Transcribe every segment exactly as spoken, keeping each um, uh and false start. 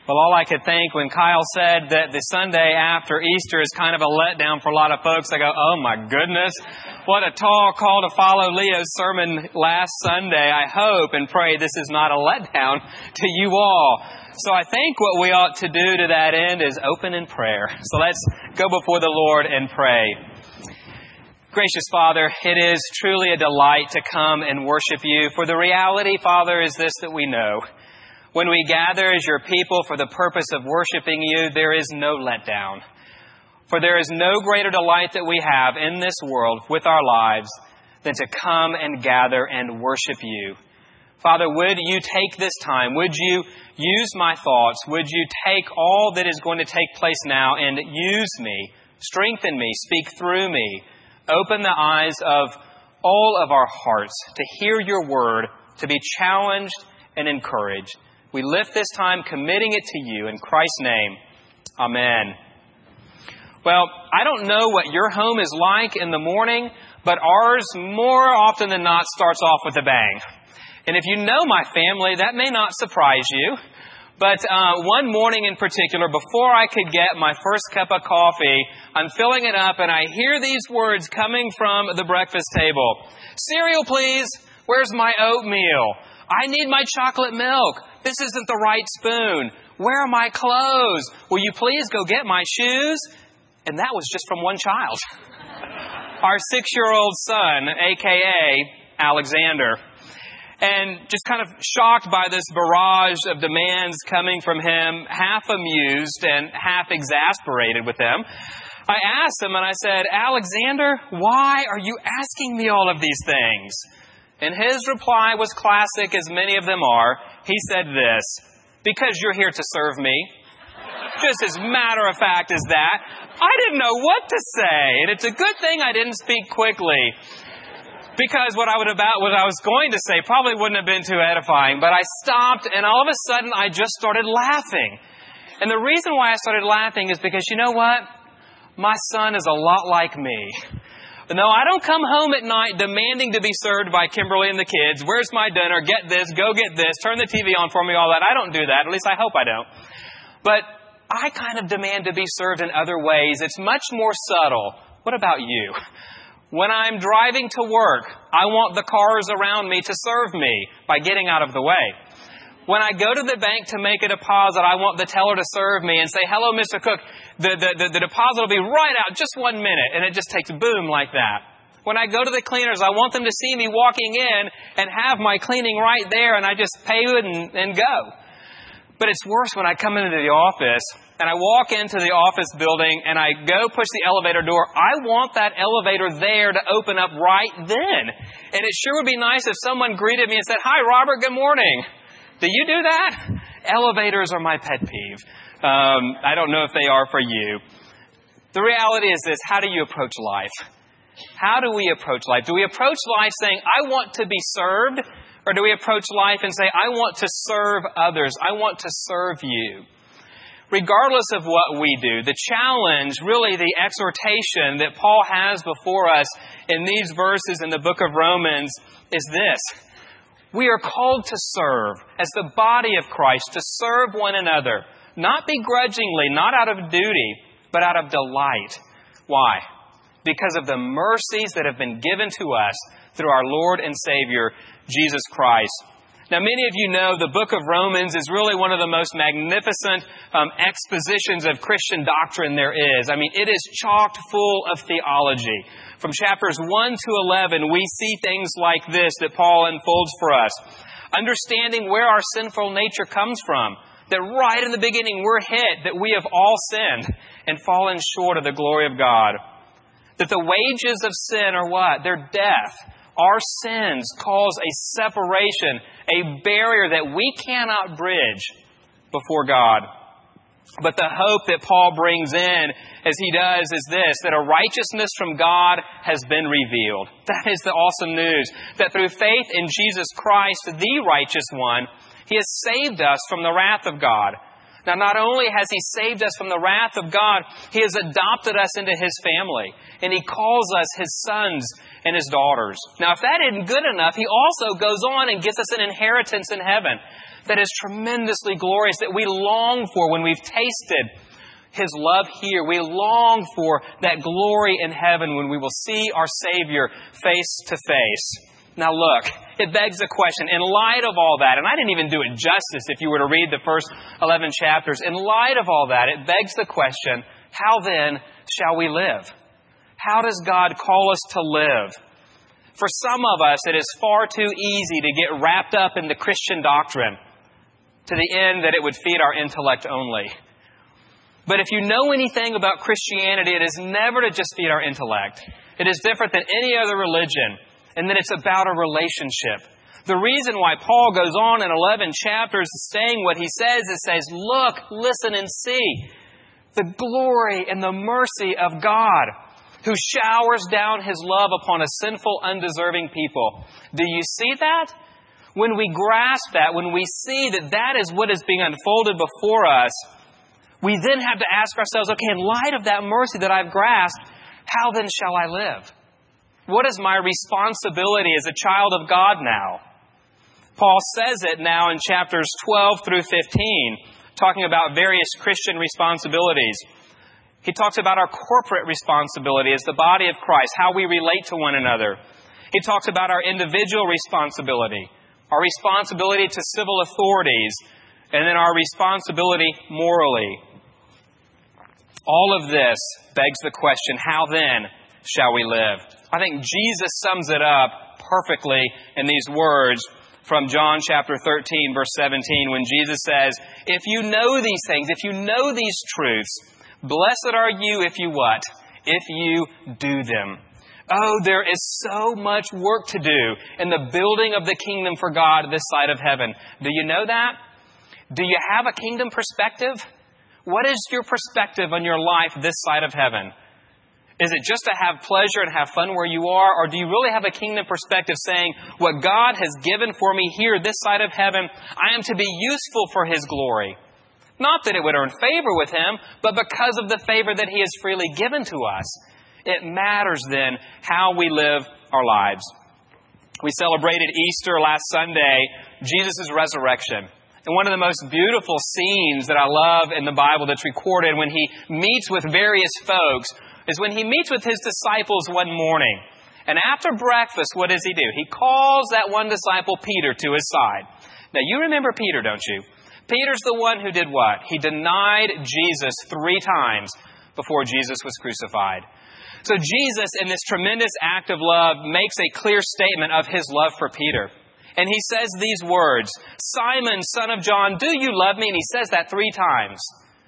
Well, all I could think when Kyle said that the Sunday after Easter is kind of a letdown for a lot of folks, I go, oh my goodness, what a tall call to follow Leo's sermon last Sunday. I hope and pray this is not a letdown to you all. So I think what we ought to do to that end is open in prayer. So let's go before the Lord and pray. Gracious Father, it is truly a delight to come and worship you. For the reality, Father, is this that we know. When we gather as your people for the purpose of worshiping you, there is no letdown. For there is no greater delight that we have in this world with our lives than to come and gather and worship you. Father, would you take this time? Would you use my thoughts? Would you take all that is going to take place now and use me, strengthen me, speak through me, open the eyes of all of our hearts to hear your word, to be challenged and encouraged. We lift this time committing it to you in Christ's name. Amen. Well, I don't know what your home is like in the morning, but ours more often than not starts off with a bang. And if you know my family, that may not surprise you. But uh, one morning in particular, before I could get my first cup of coffee, I'm filling it up and I hear these words coming from the breakfast table. Cereal, please. Where's my oatmeal? I need my chocolate milk. This isn't the right spoon. Where are my clothes? Will you please go get my shoes? And that was just from one child. Our six-year-old son, a k a. Alexander. And just kind of shocked by this barrage of demands coming from him, half amused and half exasperated with them, I asked him and I said, Alexander, why are you asking me all of these things? And his reply was classic, as many of them are. He said this, because you're here to serve me. Just as matter of fact as that. I didn't know what to say. And it's a good thing I didn't speak quickly. Because what I would about what I was going to say probably wouldn't have been too edifying. But I stopped and all of a sudden I just started laughing. And the reason why I started laughing is because you know what? My son is a lot like me. No, I don't come home at night demanding to be served by Kimberly and the kids. Where's my dinner? Get this, go get this, turn the T V on for me, all that. I don't do that. At least I hope I don't. But I kind of demand to be served in other ways. It's much more subtle. What about you? When I'm driving to work, I want the cars around me to serve me by getting out of the way. When I go to the bank to make a deposit, I want the teller to serve me and say, hello, Mister Cook, the, the, the, the deposit will be right out, just one minute. And it just takes boom like that. When I go to the cleaners, I want them to see me walking in and have my cleaning right there, and I just pay it and, and go. But it's worse when I come into the office and I walk into the office building and I go push the elevator door. I want that elevator there to open up right then. And it sure would be nice if someone greeted me and said, hi, Robert, good morning. Do you do that? Elevators are my pet peeve. Um, I don't know if they are for you. The reality is this, how do you approach life? How do we approach life? Do we approach life saying, I want to be served? Or do we approach life and say, I want to serve others. I want to serve you. Regardless of what we do, the challenge, really the exhortation that Paul has before us in these verses in the book of Romans is this. We are called to serve as the body of Christ, to serve one another, not begrudgingly, not out of duty, but out of delight. Why? Because of the mercies that have been given to us through our Lord and Savior, Jesus Christ. Now, many of you know the book of Romans is really one of the most magnificent um, expositions of Christian doctrine there is. I mean, it is chock full of theology. From chapters one to eleven, we see things like this that Paul unfolds for us. Understanding where our sinful nature comes from. That right in the beginning we're hit, that we have all sinned and fallen short of the glory of God. That the wages of sin are what? They're death. Our sins cause a separation, a barrier that we cannot bridge before God. But the hope that Paul brings in as he does is this, that a righteousness from God has been revealed. That is the awesome news. That through faith in Jesus Christ, the righteous one, He has saved us from the wrath of God. Now, not only has He saved us from the wrath of God, He has adopted us into His family. And He calls us His sons and His daughters. Now, if that isn't good enough, He also goes on and gives us an inheritance in heaven. that is tremendously glorious, that we long for when we've tasted His love here. We long for that glory in heaven when we will see our Savior face to face. Now look, it begs the question, in light of all that, and I didn't even do it justice if you were to read the first eleven chapters, in light of all that, it begs the question, how then shall we live? How does God call us to live? For some of us, it is far too easy to get wrapped up in the Christian doctrine to the end that it would feed our intellect only. But if you know anything about Christianity, it is never to just feed our intellect. It is different than any other religion, and that it's about a relationship. The reason why Paul goes on in eleven chapters saying what he says is says, look, listen, and see the glory and the mercy of God, who showers down His love upon a sinful, undeserving people. Do you see that? When we grasp that, when we see that that is what is being unfolded before us, we then have to ask ourselves, okay, in light of that mercy that I've grasped, how then shall I live? What is my responsibility as a child of God now? Paul says it now in chapters twelve through fifteen, talking about various Christian responsibilities. He talks about our corporate responsibility as the body of Christ, how we relate to one another. He talks about our individual responsibility, our responsibility to civil authorities, and then our responsibility morally. All of this begs the question, how then shall we live? I think Jesus sums it up perfectly in these words from John chapter thirteen, verse seventeen, when Jesus says, if you know these things, if you know these truths, blessed are you if you what? If you do them. Oh, there is so much work to do in the building of the kingdom for God this side of heaven. Do you know that? Do you have a kingdom perspective? What is your perspective on your life this side of heaven? Is it just to have pleasure and have fun where you are? Or do you really have a kingdom perspective saying, what God has given for me here this side of heaven, I am to be useful for His glory? Not that it would earn favor with Him, but because of the favor that He has freely given to us. It matters then how we live our lives. We celebrated Easter last Sunday, Jesus' resurrection. And one of the most beautiful scenes that I love in the Bible that's recorded when He meets with various folks is when He meets with His disciples one morning. And after breakfast, what does He do? He calls that one disciple, Peter, to His side. Now, you remember Peter, don't you? Peter's the one who did what? He denied Jesus three times before Jesus was crucified. So Jesus, in this tremendous act of love, makes a clear statement of His love for Peter. And He says these words, Simon, son of John, do you love me? And He says that three times.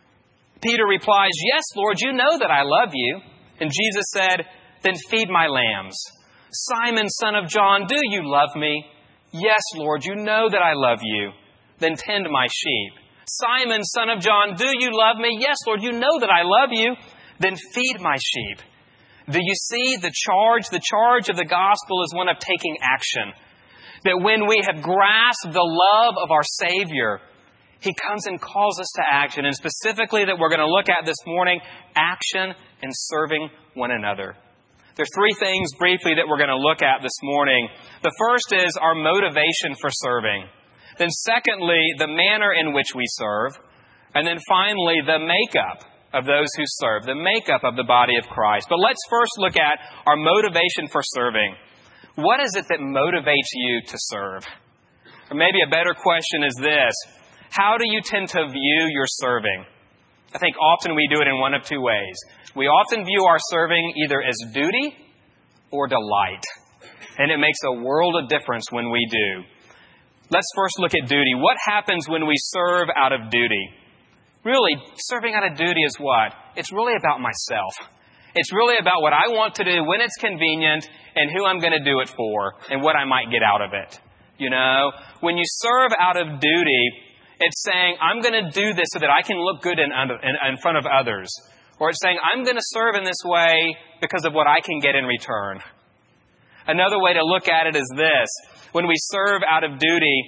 Peter replies, yes, Lord, you know that I love you. And Jesus said, then feed my lambs. Simon, son of John, do you love me? Yes, Lord, you know that I love you. Then tend my sheep. Simon, son of John, do you love me? Yes, Lord, you know that I love you. Then feed my sheep. Do you see the charge? The charge of the gospel is one of taking action. That when we have grasped the love of our Savior, He comes and calls us to action. And specifically that we're going to look at this morning, action in serving one another. There's three things briefly that we're going to look at this morning. The first is our motivation for serving. Then secondly, the manner in which we serve. And then finally, the makeup of those who serve, the makeup of the body of Christ. But let's first look at our motivation for serving. What is it that motivates you to serve? Or maybe a better question is this. How do you tend to view your serving? I think often we do it in one of two ways. We often view our serving either as duty or delight. And it makes a world of difference when we do. Let's first look at duty. What happens when we serve out of duty? Really, serving out of duty is what? It's really about myself. It's really about what I want to do when it's convenient and who I'm going to do it for and what I might get out of it. You know, when you serve out of duty, it's saying, I'm going to do this so that I can look good in, in, in front of others. Or it's saying, I'm going to serve in this way because of what I can get in return. Another way to look at it is this. When we serve out of duty,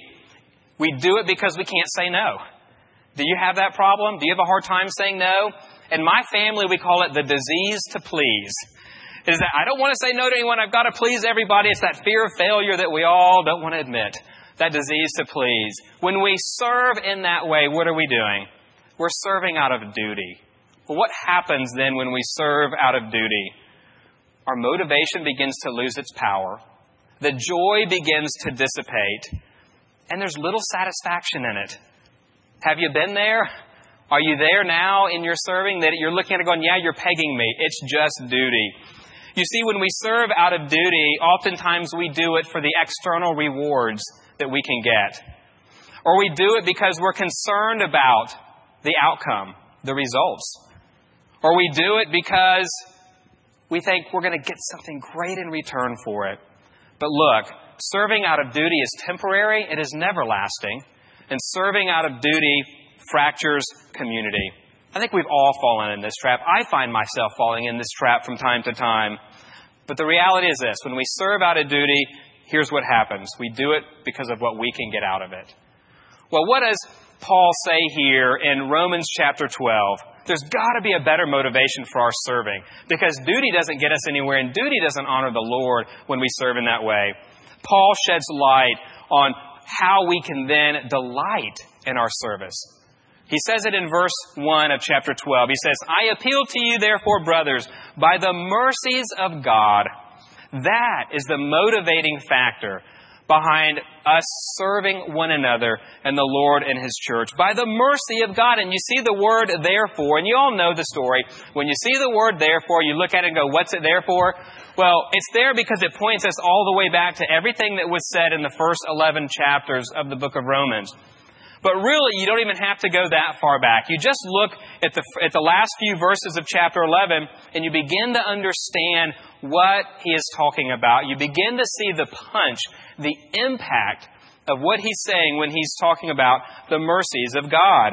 we do it because we can't say no. Do you have that problem? Do you have a hard time saying no? In my family, we call it the disease to please. Is that I don't want to say no to anyone. I've got to please everybody. It's that fear of failure that we all don't want to admit. that disease to please. When we serve in that way, what are we doing? We're serving out of duty. Well, what happens then when we serve out of duty? Our motivation begins to lose its power. The joy begins to dissipate. And there's little satisfaction in it. Have you been there? Are you there now in your serving that you're looking at it going, yeah, you're pegging me. It's just duty. You see, when we serve out of duty, oftentimes we do it for the external rewards that we can get. Or we do it because we're concerned about the outcome, the results. Or we do it because we think we're going to get something great in return for it. But look, serving out of duty is temporary. It is never lasting. And serving out of duty fractures community. I think we've all fallen in this trap. I find myself falling in this trap from time to time. But the reality is this. When we serve out of duty, here's what happens. We do it because of what we can get out of it. Well, what does Paul say here in Romans chapter twelve? There's got to be a better motivation for our serving. Because duty doesn't get us anywhere, and duty doesn't honor the Lord when we serve in that way. Paul sheds light on how we can then delight in our service. He says it in verse one of chapter twelve. He says, I appeal to you, therefore, brothers, by the mercies of God. That is the motivating factor behind us serving one another and the Lord and His church. By the mercy of God. And you see the word therefore, and you all know the story. When you see the word therefore, you look at it and go, what's it there for? Well, it's there because it points us all the way back to everything that was said in the first eleven chapters of the book of Romans. But really, you don't even have to go that far back. You just look at the at the last few verses of chapter eleven, and you begin to understand what he is talking about. You begin to see the punch, the impact of what he's saying when he's talking about the mercies of God.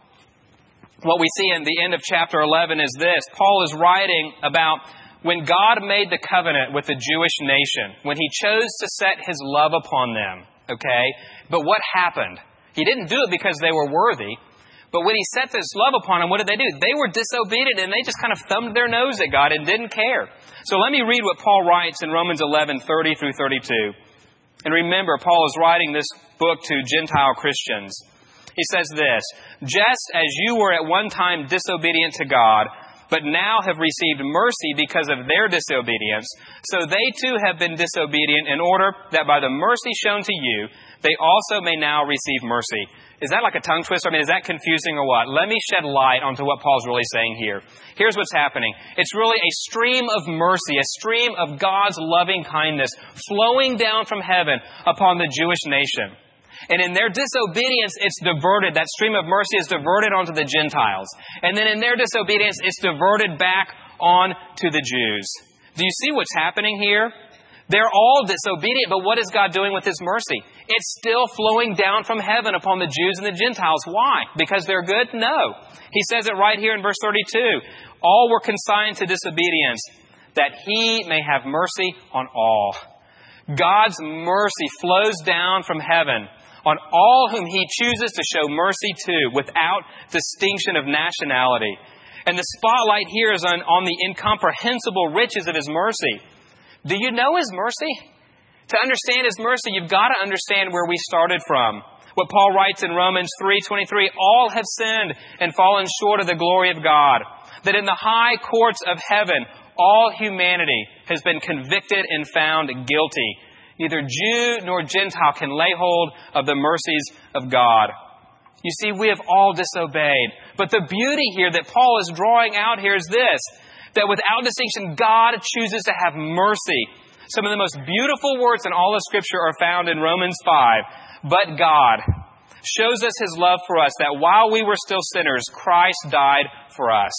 What we see in the end of chapter eleven is this. Paul is writing about when God made the covenant with the Jewish nation, when He chose to set His love upon them. Okay? But what happened? He didn't do it because they were worthy. But when He set this love upon them, what did they do? They were disobedient and they just kind of thumbed their nose at God and didn't care. So let me read what Paul writes in Romans eleven, thirty through thirty-two. And remember, Paul is writing this book to Gentile Christians. He says this, just as you were at one time disobedient to God, but now have received mercy because of their disobedience, so they too have been disobedient in order that by the mercy shown to you, they also may now receive mercy. Is that like a tongue twister? I mean, is that confusing or what? Let me shed light onto what Paul's really saying here. Here's what's happening. It's really a stream of mercy, a stream of God's loving kindness flowing down from heaven upon the Jewish nation. And in their disobedience, it's diverted. That stream of mercy is diverted onto the Gentiles. And then in their disobedience, it's diverted back on to the Jews. Do you see what's happening here? They're all disobedient, but what is God doing with His mercy? It's still flowing down from heaven upon the Jews and the Gentiles. Why? Because they're good? No. He says it right here in verse thirty-two. All were consigned to disobedience, that He may have mercy on all. God's mercy flows down from heaven on all whom He chooses to show mercy to, without distinction of nationality. And the spotlight here is on, on the incomprehensible riches of His mercy. Do you know His mercy? To understand His mercy, you've got to understand where we started from. What Paul writes in Romans three twenty-three, all have sinned and fallen short of the glory of God. That in the high courts of heaven, all humanity has been convicted and found guilty. Neither Jew nor Gentile can lay hold of the mercies of God. You see, we have all disobeyed. But the beauty here that Paul is drawing out here is this, that without distinction, God chooses to have mercy. Some of the most beautiful words in all of Scripture are found in Romans five. But God shows us His love for us, that while we were still sinners, Christ died for us.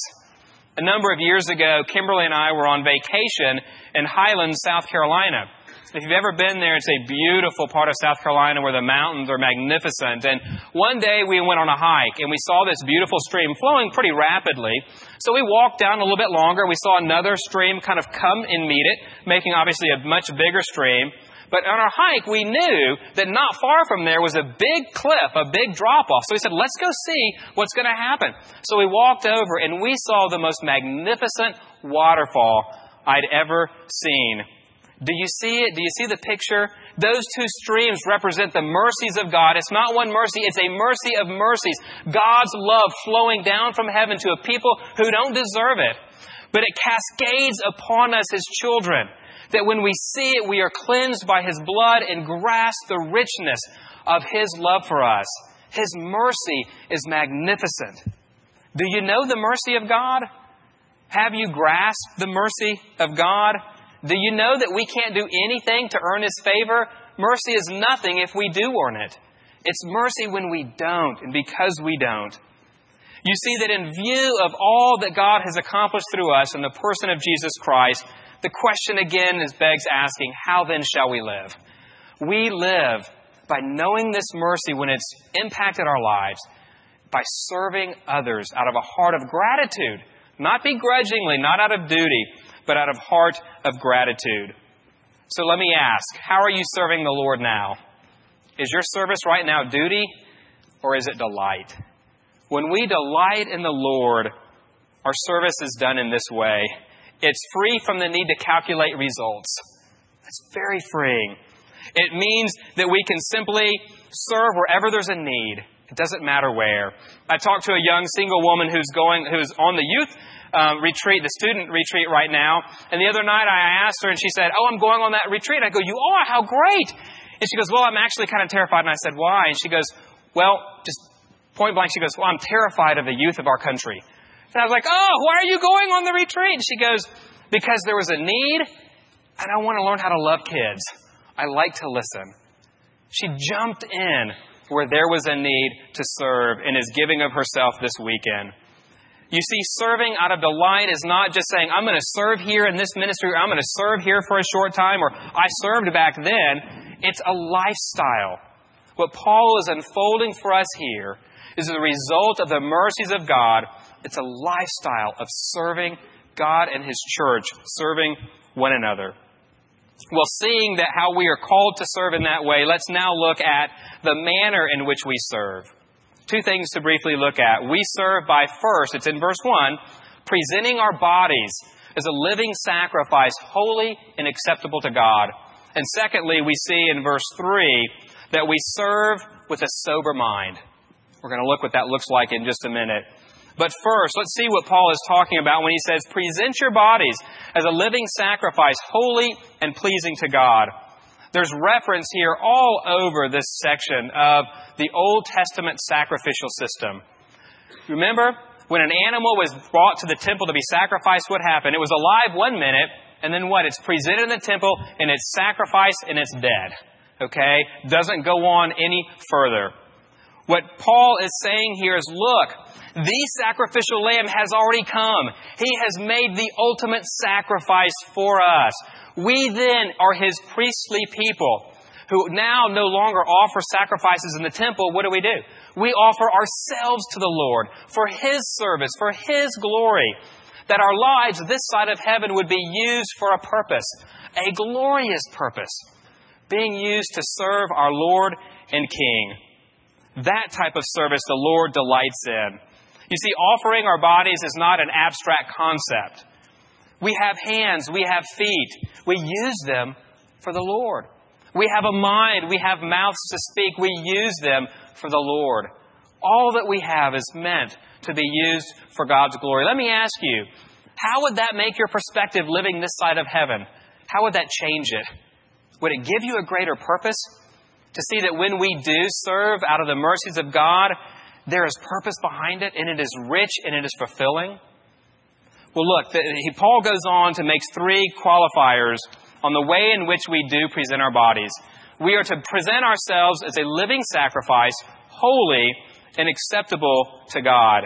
A number of years ago, Kimberly and I were on vacation in Highlands, South Carolina. If you've ever been there, it's a beautiful part of South Carolina where the mountains are magnificent. And one day we went on a hike and we saw this beautiful stream flowing pretty rapidly. So we walked down a little bit longer. We saw another stream kind of come and meet it, making obviously a much bigger stream. But on our hike, we knew that not far from there was a big cliff, a big drop-off. So we said, let's go see what's going to happen. So we walked over and we saw the most magnificent waterfall I'd ever seen. Do you see it? Do you see the picture? Those two streams represent the mercies of God. It's not one mercy, it's a mercy of mercies. God's love flowing down from heaven to a people who don't deserve it. But it cascades upon us as children, that when we see it, we are cleansed by His blood and grasp the richness of His love for us. His mercy is magnificent. Do you know the mercy of God? Have you grasped the mercy of God? Do you know that we can't do anything to earn His favor? Mercy is nothing if we do earn it. It's mercy when we don't, and because we don't. You see that in view of all that God has accomplished through us in the person of Jesus Christ, the question again is begs asking, how then shall we live? We live by knowing this mercy when it's impacted our lives, by serving others out of a heart of gratitude, not begrudgingly, not out of duty, but out of heart of gratitude. So let me ask, how are you serving the Lord now? Is your service right now duty, or is it delight? When we delight in the Lord, our service is done in this way. It's free from the need to calculate results. That's very freeing. It means that we can simply serve wherever there's a need. It doesn't matter where. I talked to a young single woman who's going, who's on the youth um, retreat, the student retreat right now. And the other night I asked her, and she said, "Oh, I'm going on that retreat." I go, "You are? How great!" And she goes, "Well, I'm actually kind of terrified." And I said, "Why?" And she goes, "Well, just point blank." She goes, "Well, I'm terrified of the youth of our country." And I was like, "Oh, why are you going on the retreat?" And she goes, "Because there was a need, and I want to learn how to love kids. I like to listen." She jumped in where there was a need to serve and is giving of herself this weekend. You see, serving out of delight is not just saying, "I'm going to serve here in this ministry," or "I'm going to serve here for a short time," or "I served back then." It's a lifestyle. What Paul is unfolding for us here is the result of the mercies of God. It's a lifestyle of serving God and His church, serving one another. Well, seeing that how we are called to serve in that way, let's now look at the manner in which we serve. Two things to briefly look at. We serve by first, it's in verse one, presenting our bodies as a living sacrifice, holy and acceptable to God. And secondly, we see in verse three that we serve with a sober mind. We're going to look what that looks like in just a minute. But first, let's see what Paul is talking about when he says, present your bodies as a living sacrifice, holy and pleasing to God. There's reference here all over this section of the Old Testament sacrificial system. Remember, when an animal was brought to the temple to be sacrificed, what happened? It was alive one minute, and then what? It's presented in the temple, and it's sacrificed, and it's dead. Okay? Doesn't go on any further. What Paul is saying here is, look, the sacrificial lamb has already come. He has made the ultimate sacrifice for us. We then are His priestly people who now no longer offer sacrifices in the temple. What do we do? We offer ourselves to the Lord for His service, for His glory, that our lives this side of heaven would be used for a purpose, a glorious purpose, being used to serve our Lord and King. That type of service the Lord delights in. You see, offering our bodies is not an abstract concept. We have hands, we have feet. We use them for the Lord. We have a mind, we have mouths to speak. We use them for the Lord. All that we have is meant to be used for God's glory. Let me ask you, how would that make your perspective living this side of heaven? How would that change it? Would it give you a greater purpose? To see that when we do serve out of the mercies of God, there is purpose behind it, and it is rich, and it is fulfilling. Well, look, the, he, Paul goes on to make three qualifiers on the way in which we do present our bodies. We are to present ourselves as a living sacrifice, holy and acceptable to God.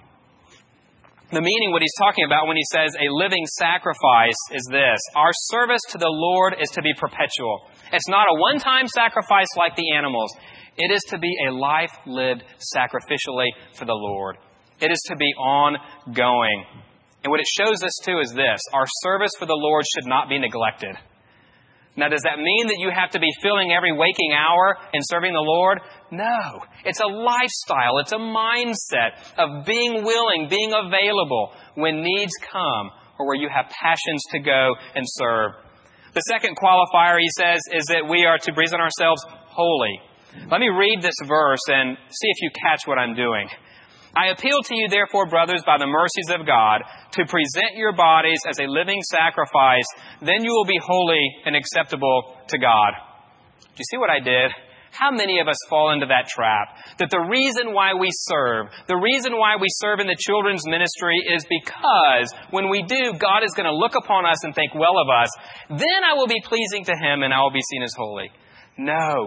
The meaning, what he's talking about when he says a living sacrifice is this. Our service to the Lord is to be perpetual. It's not a one-time sacrifice like the animals. It is to be a life lived sacrificially for the Lord. It is to be ongoing. And what it shows us too is this. Our service for the Lord should not be neglected. Now, does that mean that you have to be filling every waking hour in serving the Lord? No. It's a lifestyle. It's a mindset of being willing, being available when needs come or where you have passions to go and serve. The second qualifier, he says, is that we are to present ourselves holy. Let me read this verse and see if you catch what I'm doing. I appeal to you, therefore, brothers, by the mercies of God, to present your bodies as a living sacrifice. Then you will be holy and acceptable to God. Do you see what I did? How many of us fall into that trap? That the reason why we serve, the reason why we serve in the children's ministry is because when we do, God is going to look upon us and think well of us. Then I will be pleasing to Him and I will be seen as holy. No.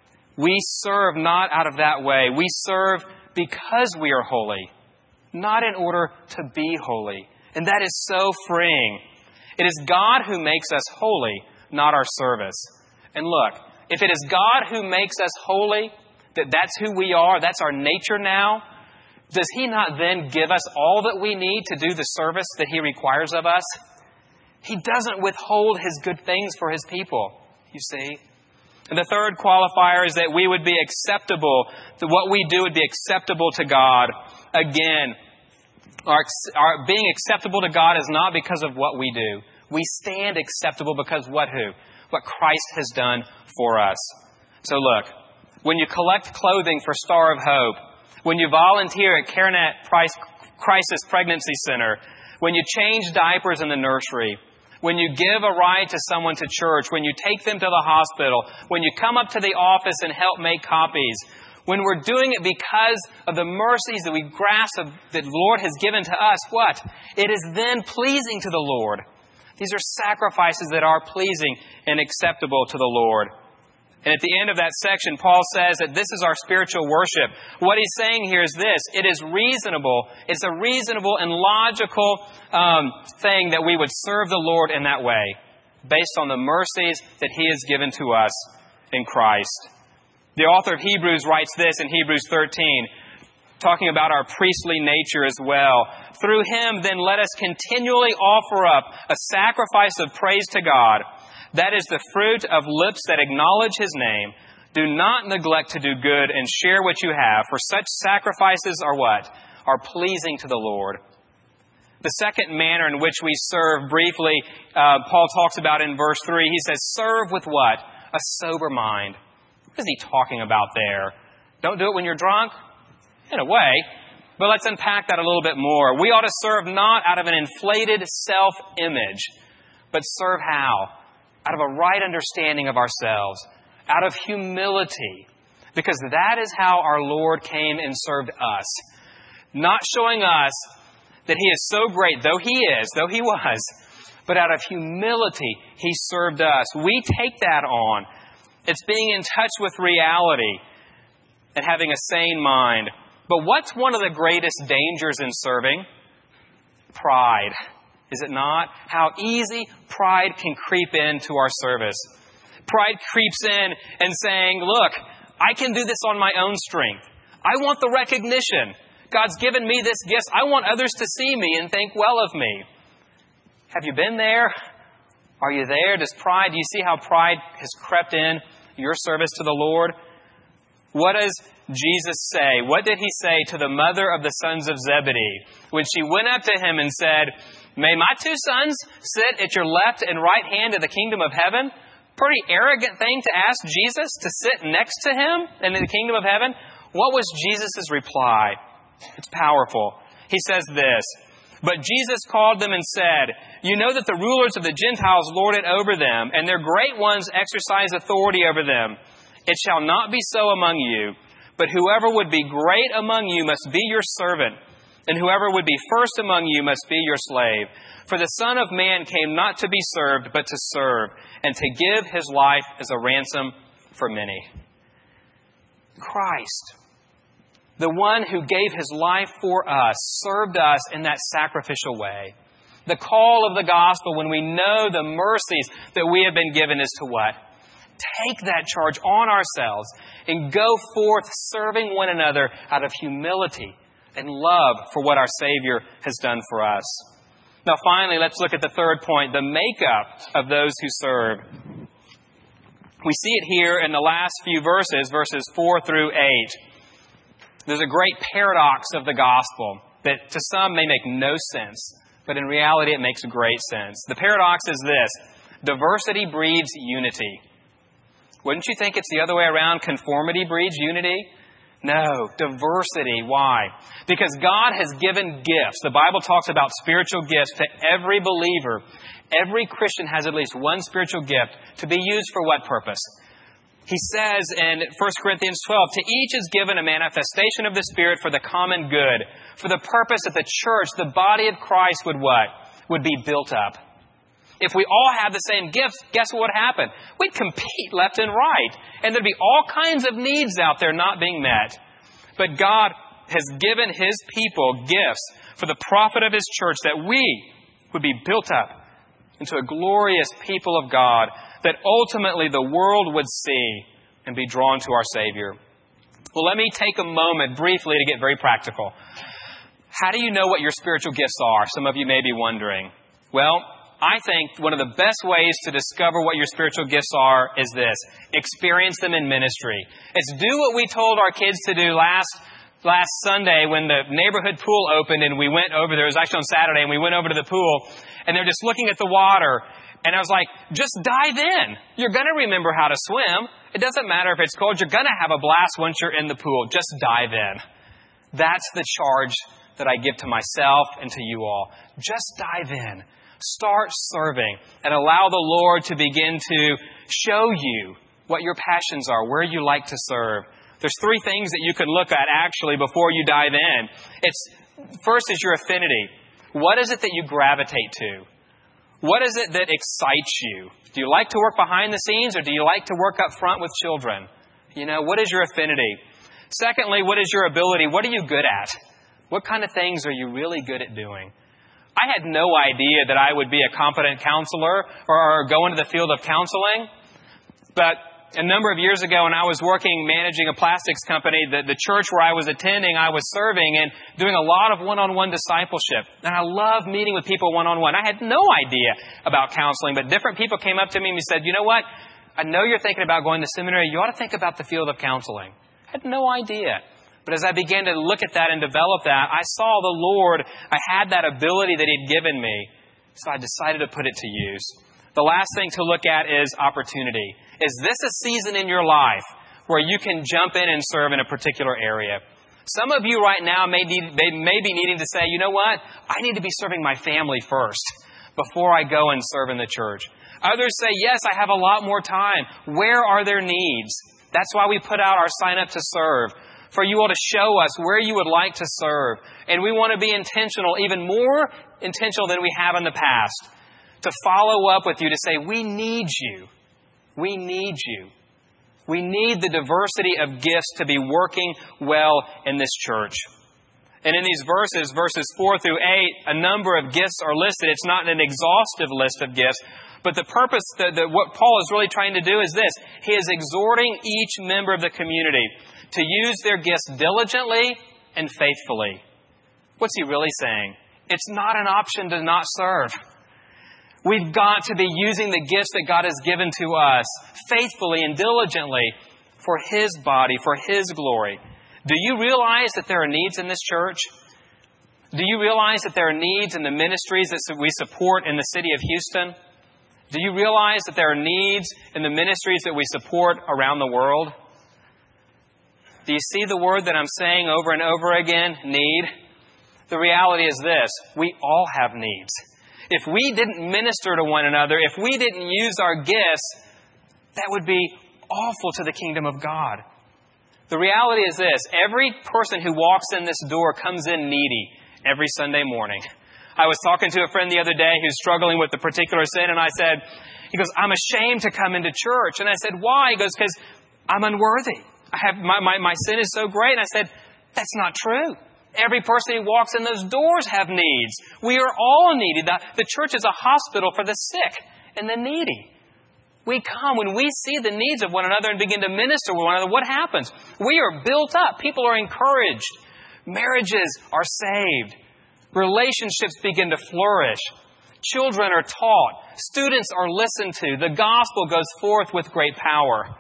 We serve not out of that way. We serve because we are holy, not in order to be holy. And that is so freeing. It is God who makes us holy, not our service. And look, if it is God who makes us holy, that that's who we are, that's our nature now, does He not then give us all that we need to do the service that He requires of us? He doesn't withhold His good things for His people, you see. And the third qualifier is that we would be acceptable, that what we do would be acceptable to God. Again, our, our being acceptable to God is not because of what we do. We stand acceptable because what who? What Christ has done for us. So look, when you collect clothing for Star of Hope, when you volunteer at CareNet Crisis Pregnancy Center, when you change diapers in the nursery, when you give a ride to someone to church, when you take them to the hospital, when you come up to the office and help make copies, when we're doing it because of the mercies that we grasp of, that the Lord has given to us, what? It is then pleasing to the Lord. These are sacrifices that are pleasing and acceptable to the Lord. And at the end of that section, Paul says that this is our spiritual worship. What he's saying here is this. It is reasonable. It's a reasonable and logical um, thing that we would serve the Lord in that way, based on the mercies that He has given to us in Christ. The author of Hebrews writes this in Hebrews thirteen, talking about our priestly nature as well. Through Him, then, let us continually offer up a sacrifice of praise to God. That is the fruit of lips that acknowledge His name. Do not neglect to do good and share what you have, for such sacrifices are what? Are pleasing to the Lord. The second manner in which we serve, briefly, uh, Paul talks about in verse three. He says, serve with what? A sober mind. What is he talking about there? Don't do it when you're drunk? In a way. But let's unpack that a little bit more. We ought to serve not out of an inflated self-image, but serve how? Out of a right understanding of ourselves, out of humility, because that is how our Lord came and served us. Not showing us that He is so great, though He is, though He was, but out of humility, He served us. We take that on. It's being in touch with reality and having a sane mind. But what's one of the greatest dangers in serving? Pride. Is it not? How easy pride can creep into our service. Pride creeps in and saying, look, I can do this on my own strength. I want the recognition. God's given me this gift. I want others to see me and think well of me. Have you been there? Are you there? Does pride, do you see how pride has crept in your service to the Lord? What does Jesus say? What did He say to the mother of the sons of Zebedee when she went up to Him and said, may my two sons sit at your left and right hand of the kingdom of heaven? Pretty arrogant thing to ask Jesus to sit next to Him in the kingdom of heaven. What was Jesus' reply? It's powerful. He says this, but Jesus called them and said, you know that the rulers of the Gentiles lord it over them, and their great ones exercise authority over them. It shall not be so among you, but whoever would be great among you must be your servant. And whoever would be first among you must be your slave. For the Son of Man came not to be served, but to serve, and to give His life as a ransom for many. Christ, the one who gave His life for us, served us in that sacrificial way. The call of the gospel, when we know the mercies that we have been given, is to what? Take that charge on ourselves and go forth serving one another out of humility and love for what our Savior has done for us. Now finally, let's look at the third point, the makeup of those who serve. We see it here in the last few verses, verses four through eight. There's a great paradox of the gospel that to some may make no sense, but in reality it makes great sense. The paradox is this. Diversity breeds unity. Wouldn't you think it's the other way around? Conformity breeds unity? No, diversity. Why? Because God has given gifts. The Bible talks about spiritual gifts to every believer. Every Christian has at least one spiritual gift to be used for what purpose? He says in First Corinthians twelve, to each is given a manifestation of the Spirit for the common good, for the purpose that the church, the body of Christ, would what? Would be built up. If we all had the same gifts, guess what would happen? We'd compete left and right. And there'd be all kinds of needs out there not being met. But God has given His people gifts for the profit of His church, that we would be built up into a glorious people of God, that ultimately the world would see and be drawn to our Savior. Well, let me take a moment briefly to get very practical. How do you know what your spiritual gifts are? Some of you may be wondering. Well, I think one of the best ways to discover what your spiritual gifts are is this: experience them in ministry. It's do what we told our kids to do last last Sunday when the neighborhood pool opened and we went over there. It was actually on Saturday, and we went over to the pool, and they're just looking at the water. And I was like, just dive in. You're going to remember how to swim. It doesn't matter if it's cold. You're going to have a blast once you're in the pool. Just dive in. That's the charge that I give to myself and to you all. Just dive in. Start serving and allow the Lord to begin to show you what your passions are, where you like to serve. There's three things that you could look at actually before you dive in. It's first is your affinity. What is it that you gravitate to? What is it that excites you? Do you like to work behind the scenes, or do you like to work up front with children? You know, what is your affinity? Secondly, what is your ability? What are you good at? What kind of things are you really good at doing? I had no idea that I would be a competent counselor or go into the field of counseling. But a number of years ago, when I was working managing a plastics company, the, the church where I was attending, I was serving and doing a lot of one-on-one discipleship. And I love meeting with people one-on-one. I had no idea about counseling, but different people came up to me and said, you know what? I know you're thinking about going to seminary. You ought to think about the field of counseling. I had no idea. But as I began to look at that and develop that, I saw the Lord. I had that ability that He'd given me. So I decided to put it to use. The last thing to look at is opportunity. Is this a season in your life where you can jump in and serve in a particular area? Some of you right now may, need, may be needing to say, you know what? I need to be serving my family first before I go and serve in the church. Others say, yes, I have a lot more time. Where are their needs? That's why we put out our sign up to serve, for you all to show us where you would like to serve. And we want to be intentional, even more intentional than we have in the past, to follow up with you to say, we need you. We need you. We need the diversity of gifts to be working well in this church. And in these verses, verses four through eight, a number of gifts are listed. It's not an exhaustive list of gifts, but the purpose, that what Paul is really trying to do is this. He is exhorting each member of the community to use their gifts diligently and faithfully. What's he really saying? It's not an option to not serve. We've got to be using the gifts that God has given to us faithfully and diligently for His body, for His glory. Do you realize that there are needs in this church? Do you realize that there are needs in the ministries that we support in the city of Houston? Do you realize that there are needs in the ministries that we support around the world? Do you see the word that I'm saying over and over again? Need. The reality is this. We all have needs. If we didn't minister to one another, if we didn't use our gifts, that would be awful to the kingdom of God. The reality is this. Every person who walks in this door comes in needy every Sunday morning. I was talking to a friend the other day who's struggling with a particular sin, and I said, he goes, I'm ashamed to come into church. And I said, why? He goes, because I'm unworthy. I have my, my, my sin is so great. And I said, that's not true. Every person who walks in those doors have needs. We are all needy. The, the church is a hospital for the sick and the needy. We come when we see the needs of one another and begin to minister with one another. What happens? We are built up. People are encouraged. Marriages are saved. Relationships begin to flourish. Children are taught. Students are listened to. The gospel goes forth with great power.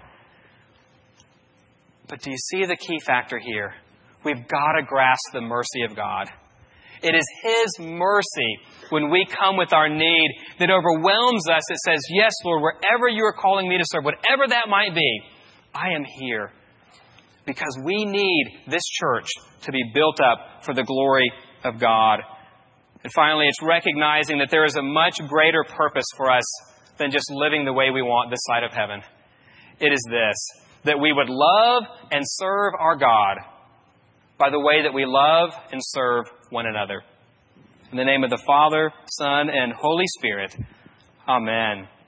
But do you see the key factor here? We've got to grasp the mercy of God. It is His mercy when we come with our need that overwhelms us. It says, yes, Lord, wherever you are calling me to serve, whatever that might be, I am here. Because we need this church to be built up for the glory of God. And finally, it's recognizing that there is a much greater purpose for us than just living the way we want this side of heaven. It is this, that we would love and serve our God by the way that we love and serve one another. In the name of the Father, Son, and Holy Spirit, Amen.